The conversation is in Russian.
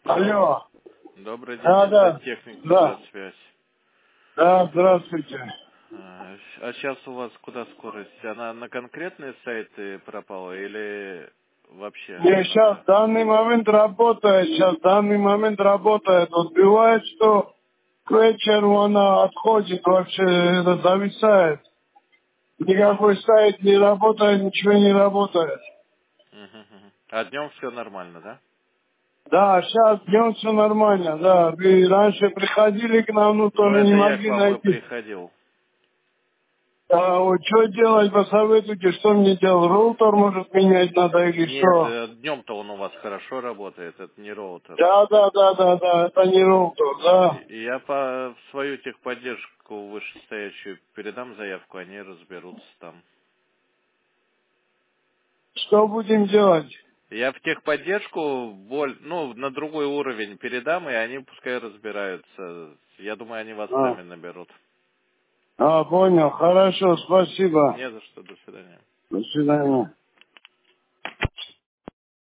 Алло. Алло. Добрый день, Да, это да. техник Да. Метросвязь. Да, здравствуйте. А сейчас у вас куда скорость? Она на конкретные сайты пропала или вообще Не, сейчас куда? в данный момент работает, Вот бывает, что к вечеру она отходит, вообще это зависает. Никакой сайт не работает, ничего не работает. Мгм. А днем все нормально, да? Да, сейчас днем все нормально, да. Вы раньше приходили к нам, но Ну тоже не это я к могли вам и найти. приходил. А вот что делать, посоветуйте, что мне делать? Роутер, может, менять надо или Нет, что? днем-то он у вас хорошо работает, это не роутер. Да, это не роутер, да. И я в свою техподдержку вышестоящую передам заявку, они разберутся там. Что будем делать? Я в техподдержку на другой уровень передам, и они пускай разбираются. Я думаю, они вас сами наберут. Понял, хорошо, спасибо. Не за что, до свидания. До свидания.